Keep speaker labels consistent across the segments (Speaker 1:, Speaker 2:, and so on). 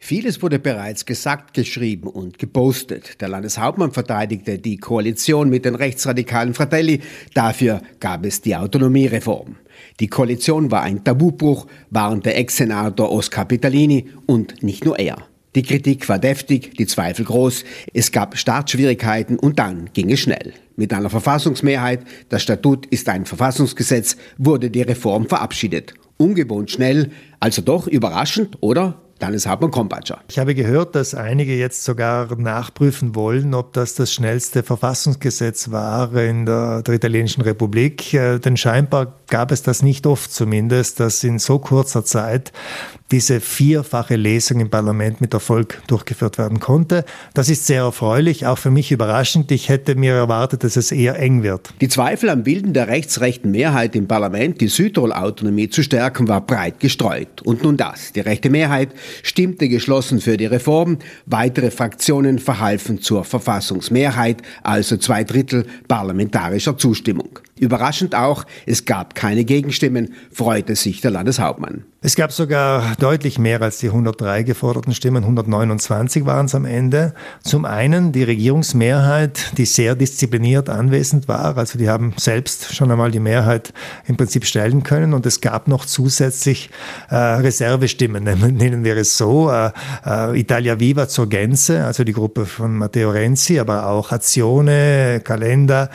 Speaker 1: Vieles wurde bereits gesagt, geschrieben und gepostet. Der Landeshauptmann verteidigte die Koalition mit den rechtsradikalen Fratelli. Dafür gab es die Autonomiereform. Die Koalition war ein Tabubruch, warnte Ex-Senator Oskar Pitalini und nicht nur er. Die Kritik war deftig, die Zweifel groß, es gab Startschwierigkeiten und dann ging es schnell. Mit einer Verfassungsmehrheit, das Statut ist ein Verfassungsgesetz, wurde die Reform verabschiedet. Ungewohnt schnell, also doch überraschend, oder? Landeshauptmann Kompatscher.
Speaker 2: Ich habe gehört, dass einige jetzt sogar nachprüfen wollen, ob das schnellste Verfassungsgesetz war in der italienischen Republik. Denn scheinbar gab es das nicht oft zumindest, dass in so kurzer Zeit diese vierfache Lesung im Parlament mit Erfolg durchgeführt werden konnte. Das ist sehr erfreulich, auch für mich überraschend. Ich hätte mir erwartet, dass es eher eng wird.
Speaker 1: Die Zweifel am Willen der rechtsrechten Mehrheit im Parlament, die Südtirol-Autonomie zu stärken, war breit gestreut. Und nun das. Die rechte Mehrheit stimmte geschlossen für die Reform. Weitere Fraktionen verhalfen zur Verfassungsmehrheit, also 2/3 parlamentarischer Zustimmung. Überraschend auch, es gab keine Gegenstimmen, freute sich der Landeshauptmann.
Speaker 2: Es gab sogar deutlich mehr als die 103 geforderten Stimmen, 129 waren es am Ende. Zum einen die Regierungsmehrheit, die sehr diszipliniert anwesend war, also die haben selbst schon einmal die Mehrheit im Prinzip stellen können, und es gab noch zusätzlich Reservestimmen, nennen wir es so. Italia Viva zur Gänze, also die Gruppe von Matteo Renzi, aber auch Azione, Calenda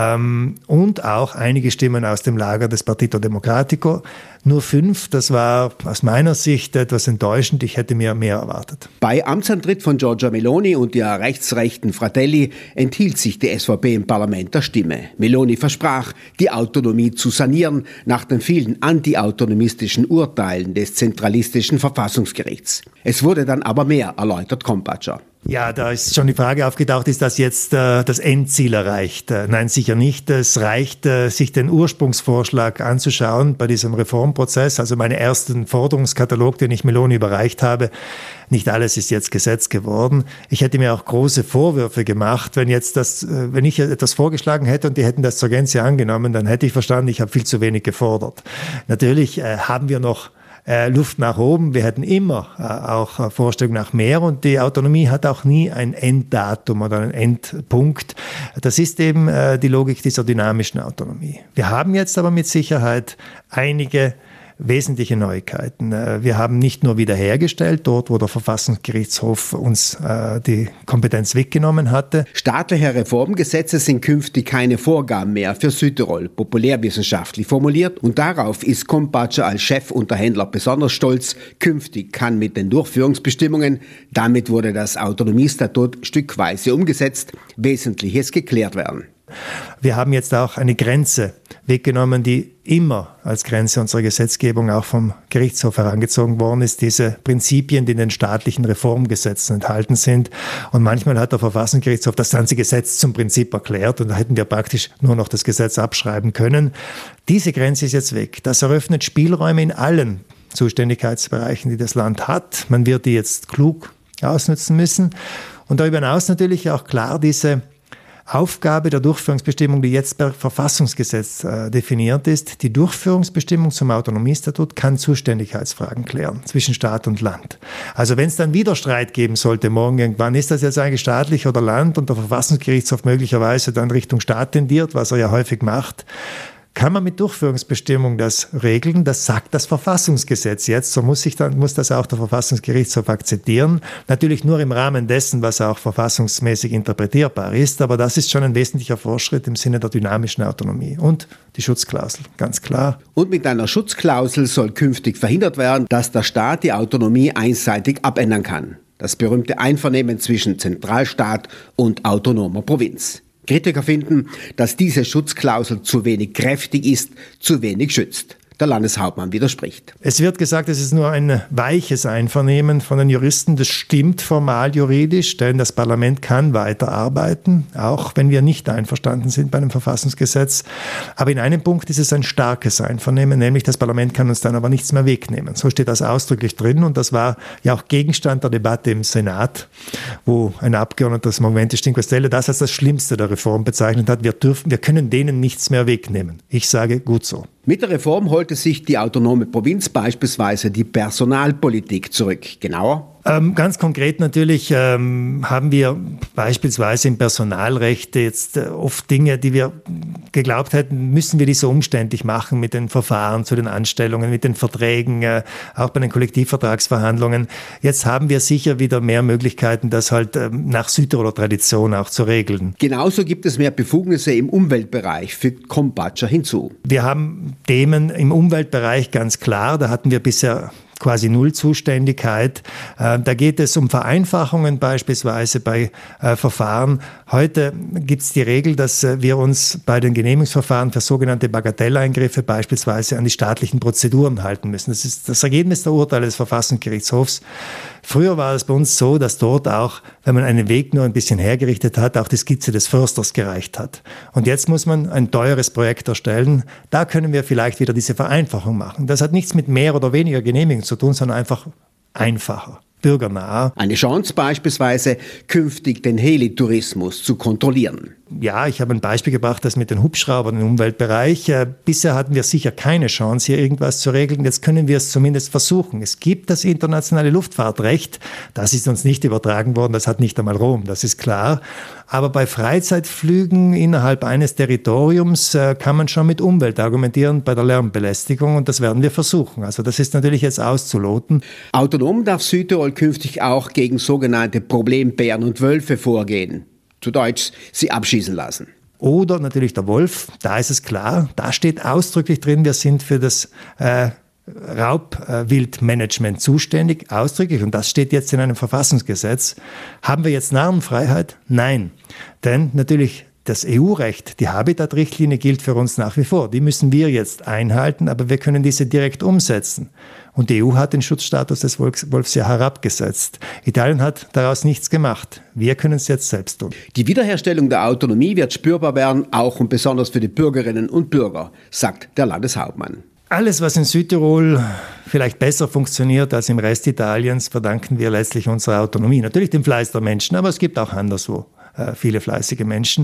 Speaker 2: und auch einige Stimmen aus dem Lager des Partito Democratico. Nur 5, das war aus meiner Sicht etwas enttäuschend. Ich hätte mir mehr erwartet.
Speaker 1: Bei Amtsantritt von Giorgia Meloni und der rechtsrechten Fratelli enthielt sich die SVP im Parlament der Stimme. Meloni versprach, die Autonomie zu sanieren, nach den vielen antiautonomistischen Urteilen des zentralistischen Verfassungsgerichts. Es wurde dann aber mehr, erläutert Kompatscher.
Speaker 2: Ja, da ist schon die Frage aufgetaucht, ist das jetzt das Endziel erreicht? Nein, sicher nicht. Es reicht, sich den Ursprungsvorschlag anzuschauen bei diesem Reformprozess, also meinen ersten Forderungskatalog, den ich Meloni überreicht habe. Nicht alles ist jetzt Gesetz geworden. Ich hätte mir auch große Vorwürfe gemacht, wenn ich etwas vorgeschlagen hätte und die hätten das zur Gänze angenommen, dann hätte ich verstanden, ich habe viel zu wenig gefordert. Natürlich haben wir noch Luft nach oben. Wir hätten immer auch Vorstellungen nach mehr, und die Autonomie hat auch nie ein Enddatum oder einen Endpunkt. Das ist eben die Logik dieser dynamischen Autonomie. Wir haben jetzt aber mit Sicherheit einige wesentliche Neuigkeiten. Wir haben nicht nur wiederhergestellt, dort wo der Verfassungsgerichtshof uns die Kompetenz weggenommen hatte.
Speaker 1: Staatliche Reformgesetze sind künftig keine Vorgaben mehr für Südtirol, populärwissenschaftlich formuliert, und darauf ist Kompatscher als Chefunterhändler besonders stolz. Künftig kann mit den Durchführungsbestimmungen, damit wurde das Autonomiestatut stückweise umgesetzt, Wesentliches geklärt werden.
Speaker 2: Wir haben jetzt auch eine Grenze weggenommen, die immer als Grenze unserer Gesetzgebung auch vom Gerichtshof herangezogen worden ist, diese Prinzipien, die in den staatlichen Reformgesetzen enthalten sind. Und manchmal hat der Verfassungsgerichtshof das ganze Gesetz zum Prinzip erklärt, und da hätten wir praktisch nur noch das Gesetz abschreiben können. Diese Grenze ist jetzt weg. Das eröffnet Spielräume in allen Zuständigkeitsbereichen, die das Land hat. Man wird die jetzt klug ausnutzen müssen. Und darüber hinaus natürlich auch klar diese Aufgabe der Durchführungsbestimmung, die jetzt per Verfassungsgesetz definiert ist. Die Durchführungsbestimmung zum Autonomiestatut kann Zuständigkeitsfragen klären zwischen Staat und Land. Also wenn es dann wieder Streit geben sollte morgen irgendwann, ist das jetzt eigentlich staatlich oder Land, und der Verfassungsgerichtshof möglicherweise dann Richtung Staat tendiert, was er ja häufig macht, kann man mit Durchführungsbestimmung das regeln. Das sagt das Verfassungsgesetz jetzt. So muss das auch der Verfassungsgerichtshof akzeptieren. Natürlich nur im Rahmen dessen, was auch verfassungsmäßig interpretierbar ist. Aber das ist schon ein wesentlicher Fortschritt im Sinne der dynamischen Autonomie. Und die Schutzklausel, ganz klar.
Speaker 1: Und mit einer Schutzklausel soll künftig verhindert werden, dass der Staat die Autonomie einseitig abändern kann. Das berühmte Einvernehmen zwischen Zentralstaat und autonomer Provinz. Kritiker finden, dass diese Schutzklausel zu wenig kräftig ist, zu wenig schützt. Der Landeshauptmann widerspricht.
Speaker 2: Es wird gesagt, es ist nur ein weiches Einvernehmen von den Juristen. Das stimmt formal juridisch, denn das Parlament kann weiterarbeiten, auch wenn wir nicht einverstanden sind bei einem Verfassungsgesetz. Aber in einem Punkt ist es ein starkes Einvernehmen, nämlich das Parlament kann uns dann aber nichts mehr wegnehmen. So steht das ausdrücklich drin, und das war ja auch Gegenstand der Debatte im Senat, wo ein Abgeordneter des Movimento Cinque Stelle das als das Schlimmste der Reform bezeichnet hat. Wir können denen nichts mehr wegnehmen. Ich sage, gut so.
Speaker 1: Mit der Reform holte sich die autonome Provinz beispielsweise die Personalpolitik zurück. Genauer:
Speaker 2: Ganz konkret natürlich haben wir beispielsweise im Personalrecht jetzt oft Dinge, die wir geglaubt hätten, müssen wir die so umständlich machen mit den Verfahren zu den Anstellungen, mit den Verträgen, auch bei den Kollektivvertragsverhandlungen. Jetzt haben wir sicher wieder mehr Möglichkeiten, das halt nach Südtiroler Tradition auch zu regeln.
Speaker 1: Genauso gibt es mehr Befugnisse im Umweltbereich, fügt Krombacher hinzu.
Speaker 2: Wir haben Themen im Umweltbereich ganz klar, da hatten wir bisher quasi Nullzuständigkeit. Da geht es um Vereinfachungen beispielsweise bei Verfahren. Heute gibt es die Regel, dass wir uns bei den Genehmigungsverfahren für sogenannte Bagatelleingriffe beispielsweise an die staatlichen Prozeduren halten müssen. Das ist das Ergebnis der Urteile des Verfassungsgerichtshofs. Früher war es bei uns so, dass dort auch, wenn man einen Weg nur ein bisschen hergerichtet hat, auch die Skizze des Försters gereicht hat. Und jetzt muss man ein teures Projekt erstellen. Da können wir vielleicht wieder diese Vereinfachung machen. Das hat nichts mit mehr oder weniger Genehmigung zu tun, sondern einfach einfacher, bürgernah.
Speaker 1: Eine Chance beispielsweise, künftig den Helitourismus zu kontrollieren.
Speaker 2: Ja, ich habe ein Beispiel gebracht, das mit den Hubschraubern im Umweltbereich. Bisher hatten wir sicher keine Chance, hier irgendwas zu regeln. Jetzt können wir es zumindest versuchen. Es gibt das internationale Luftfahrtrecht. Das ist uns nicht übertragen worden. Das hat nicht einmal Rom, das ist klar. Aber bei Freizeitflügen innerhalb eines Territoriums kann man schon mit Umwelt argumentieren bei der Lärmbelästigung. Und das werden wir versuchen. Also das ist natürlich jetzt auszuloten.
Speaker 1: Autonom darf Südtirol künftig auch gegen sogenannte Problembären und Wölfe vorgehen. Zu Deutsch, sie abschießen lassen.
Speaker 2: Oder natürlich der Wolf, da ist es klar, da steht ausdrücklich drin, wir sind für das Raubwildmanagement zuständig, ausdrücklich, und das steht jetzt in einem Verfassungsgesetz. Haben wir jetzt Narrenfreiheit? Nein, denn natürlich das EU-Recht, die Habitat-Richtlinie gilt für uns nach wie vor. Die müssen wir jetzt einhalten, aber wir können diese direkt umsetzen. Und die EU hat den Schutzstatus des Wolfs ja herabgesetzt. Italien hat daraus nichts gemacht. Wir können es jetzt selbst tun.
Speaker 1: Die Wiederherstellung der Autonomie wird spürbar werden, auch und besonders für die Bürgerinnen und Bürger, sagt der Landeshauptmann.
Speaker 2: Alles, was in Südtirol vielleicht besser funktioniert als im Rest Italiens, verdanken wir letztlich unserer Autonomie. Natürlich dem Fleiß der Menschen, aber es gibt auch anderswo viele fleißige Menschen.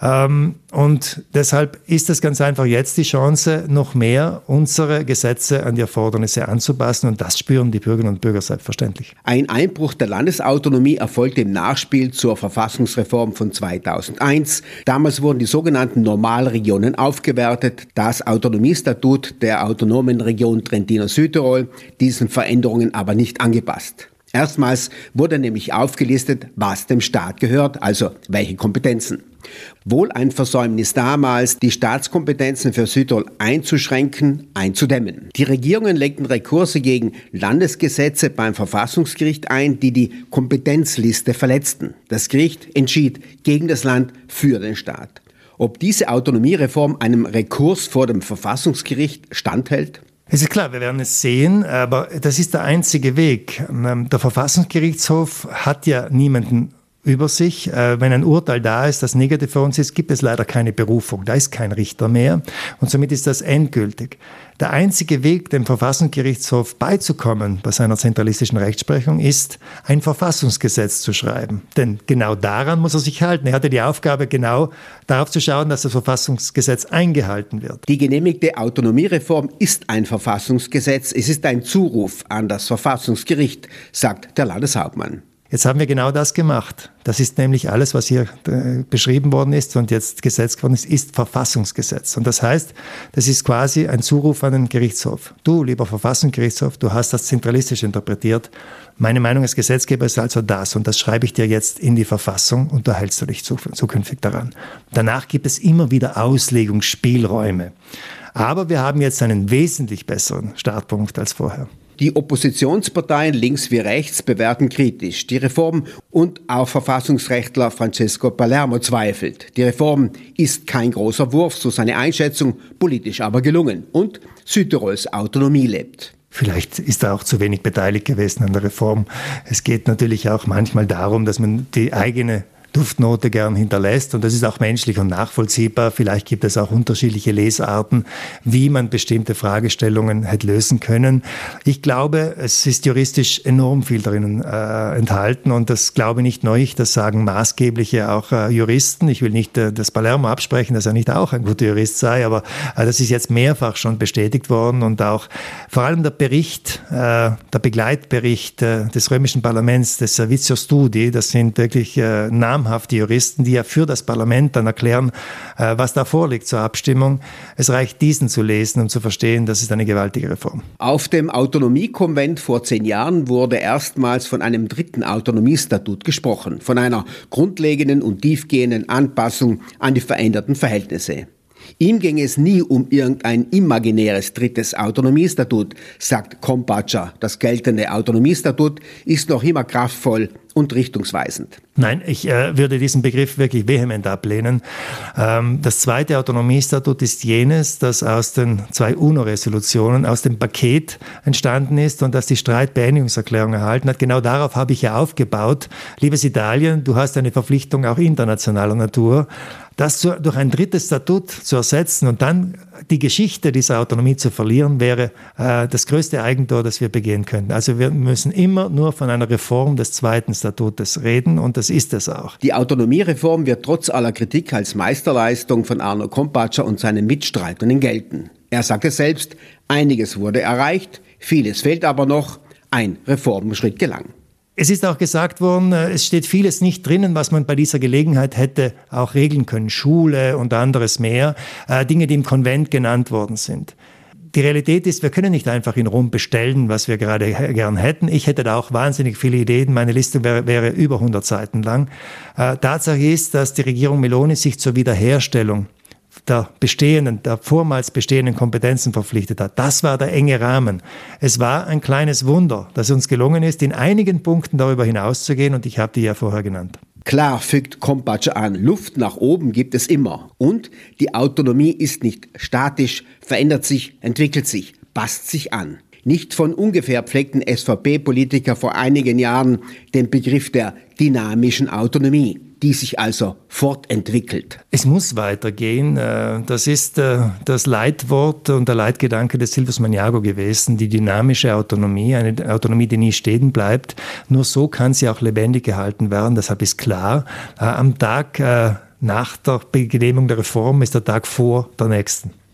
Speaker 2: Und deshalb ist es ganz einfach jetzt die Chance, noch mehr unsere Gesetze an die Erfordernisse anzupassen. Und das spüren die Bürgerinnen und Bürger selbstverständlich.
Speaker 1: Ein Einbruch der Landesautonomie erfolgte im Nachspiel zur Verfassungsreform von 2001. Damals wurden die sogenannten Normalregionen aufgewertet, das Autonomiestatut der autonomen Region Trentino-Südtirol, diesen Veränderungen aber nicht angepasst. Erstmals wurde nämlich aufgelistet, was dem Staat gehört, also welche Kompetenzen. Wohl ein Versäumnis damals, die Staatskompetenzen für Südtirol einzuschränken, einzudämmen. Die Regierungen legten Rekurse gegen Landesgesetze beim Verfassungsgericht ein, die die Kompetenzliste verletzten. Das Gericht entschied gegen das Land für den Staat. Ob diese Autonomiereform einem Rekurs vor dem Verfassungsgericht standhält?
Speaker 2: Es ist klar, wir werden es sehen, aber das ist der einzige Weg. Der Verfassungsgerichtshof hat ja niemanden über sich. Wenn ein Urteil da ist, das negativ für uns ist, gibt es leider keine Berufung. Da ist kein Richter mehr und somit ist das endgültig. Der einzige Weg, dem Verfassungsgerichtshof beizukommen bei seiner zentralistischen Rechtsprechung, ist, ein Verfassungsgesetz zu schreiben. Denn genau daran muss er sich halten. Er hatte die Aufgabe, genau darauf zu schauen, dass das Verfassungsgesetz eingehalten wird.
Speaker 1: Die genehmigte Autonomiereform ist ein Verfassungsgesetz. Es ist ein Zuruf an das Verfassungsgericht, sagt der Landeshauptmann.
Speaker 2: Jetzt haben wir genau das gemacht. Das ist nämlich alles, was hier beschrieben worden ist und jetzt Gesetz geworden ist Verfassungsgesetz. Und das heißt, das ist quasi ein Zuruf an den Gerichtshof. Du, lieber Verfassungsgerichtshof, du hast das zentralistisch interpretiert. Meine Meinung als Gesetzgeber ist also das und das schreibe ich dir jetzt in die Verfassung und da hältst du dich zukünftig daran. Danach gibt es immer wieder Auslegungsspielräume. Aber wir haben jetzt einen wesentlich besseren Startpunkt als vorher.
Speaker 1: Die Oppositionsparteien links wie rechts bewerten kritisch die Reform und auch Verfassungsrechtler Francesco Palermo zweifelt. Die Reform ist kein großer Wurf, so seine Einschätzung, politisch aber gelungen und Südtirols Autonomie lebt.
Speaker 2: Vielleicht ist er auch zu wenig beteiligt gewesen an der Reform. Es geht natürlich auch manchmal darum, dass man die eigene Duftnote gern hinterlässt. Und das ist auch menschlich und nachvollziehbar. Vielleicht gibt es auch unterschiedliche Lesarten, wie man bestimmte Fragestellungen hätte lösen können. Ich glaube, es ist juristisch enorm viel darin enthalten und das glaube nicht nur ich, das sagen maßgebliche auch Juristen. Ich will nicht das Palermo absprechen, dass er nicht auch ein guter Jurist sei, aber das ist jetzt mehrfach schon bestätigt worden und auch vor allem der Bericht, der Begleitbericht des römischen Parlaments, des Servizio Studi, das sind wirklich namhafte Juristen, die ja für das Parlament dann erklären, was da vorliegt zur Abstimmung. Es reicht, diesen zu lesen, um zu verstehen, das ist eine gewaltige Reform.
Speaker 1: Auf dem Autonomiekonvent vor 10 Jahren wurde erstmals von einem dritten Autonomiestatut gesprochen, von einer grundlegenden und tiefgehenden Anpassung an die veränderten Verhältnisse. Ihm ging es nie um irgendein imaginäres drittes Autonomiestatut, sagt Compatscha. Das geltende Autonomiestatut ist noch immer kraftvoll und richtungsweisend.
Speaker 2: Nein, ich würde diesen Begriff wirklich vehement ablehnen. Das zweite Autonomiestatut ist jenes, das aus den 2 UNO-Resolutionen, aus dem Paket entstanden ist und das die Streitbeendigungserklärung erhalten hat. Genau darauf habe ich ja aufgebaut. Liebes Italien, du hast eine Verpflichtung auch internationaler Natur. Das durch ein drittes Statut zu ersetzen und dann die Geschichte dieser Autonomie zu verlieren, wäre das größte Eigentor, das wir begehen könnten. Also wir müssen immer nur von einer Reform des zweiten Statutes reden und das ist es auch.
Speaker 1: Die Autonomiereform wird trotz aller Kritik als Meisterleistung von Arno Compatscha und seinen Mitstreitenden gelten. Er sagte selbst, einiges wurde erreicht, vieles fehlt aber noch, ein Reformschritt gelang.
Speaker 2: Es ist auch gesagt worden, es steht vieles nicht drinnen, was man bei dieser Gelegenheit hätte auch regeln können. Schule und anderes mehr, Dinge, die im Konvent genannt worden sind. Die Realität ist, wir können nicht einfach in Rom bestellen, was wir gerade gern hätten. Ich hätte da auch wahnsinnig viele Ideen. Meine Liste wäre über 100 Seiten lang. Tatsache ist, dass die Regierung Meloni sich zur Wiederherstellung der vormals bestehenden Kompetenzen verpflichtet hat. Das war der enge Rahmen. Es war ein kleines Wunder, dass uns gelungen ist, in einigen Punkten darüber hinauszugehen und ich habe die ja vorher genannt.
Speaker 1: Klar, fügt Compatscha an, Luft nach oben gibt es immer. Und die Autonomie ist nicht statisch, verändert sich, entwickelt sich, passt sich an. Nicht von ungefähr pflegten SVP-Politiker vor einigen Jahren den Begriff der dynamischen Autonomie, die sich also fortentwickelt.
Speaker 2: Es muss weitergehen. Das ist das Leitwort und der Leitgedanke des Silvius Magnago gewesen, die dynamische Autonomie, eine Autonomie, die nie stehen bleibt. Nur so kann sie auch lebendig gehalten werden, deshalb ist klar, am Tag nach der Genehmigung der Reform ist der Tag vor der nächsten.